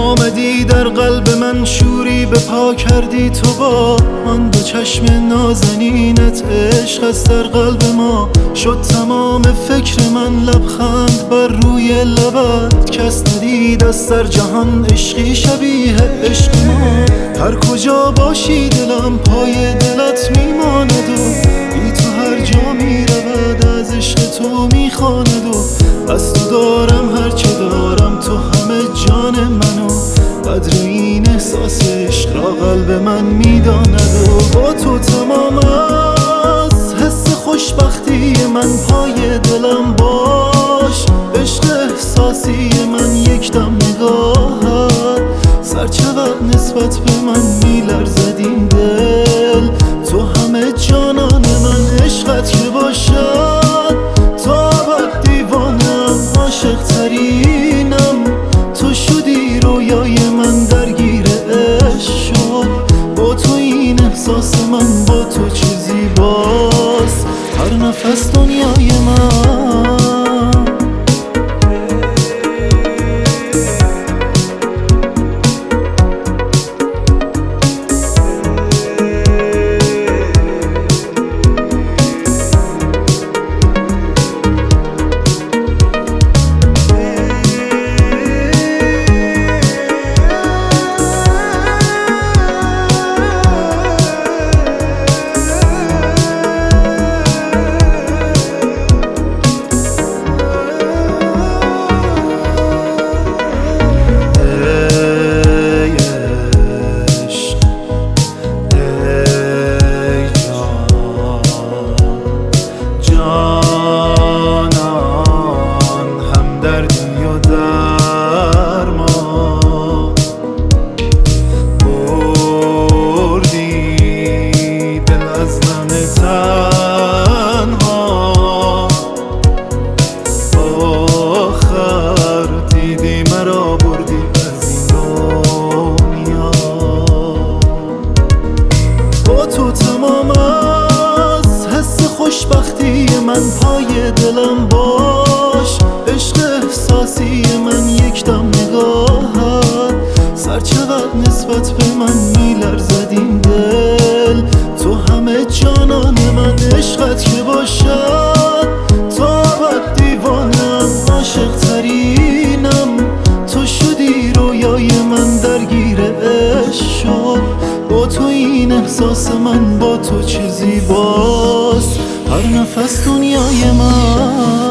آمدی در قلب من، شوری به پا کردی تو با آن دو چشم نازنینت. عشق از در قلب ما شد تمام فکر من، لبخند بر روی لبت کس ندید از در جهان، عشقی شبیه عشق ما. هر کجا باشی دلم پای دلت میماند و بی تو هر جا میرود از عشق تو میخواند. و از تو دارم هرچه دارم، تو همه جان منو، قدر این احساس عشق را قلب من میداند. و با تو تمام از حس خوشبختی من، پای دلم باش عشق احساسی من. یک دم نگاهت سرچوب نسبت به من، میلرزد این دل، تو همه جانان من. عشقت که باشد تا ابد دیوانم، عاشق ترینم تو شدی رویای من، درگیر عشق شد با تو این احساس من. با تو چه زیباست هر نفس دنیای من. خوشبختی من پای دلم باش، عشق احساسی من. یک دم نگاهت سرچوب نسبت به من، میلرزد این دل، تو همه جانان من. عشقت که باشد تا ابد دیوانم، عاشق ترینم تو شدی رویای من، درگیر عشق شد با تو این احساس من. با تو چه زیباست هر نفس دنیای من.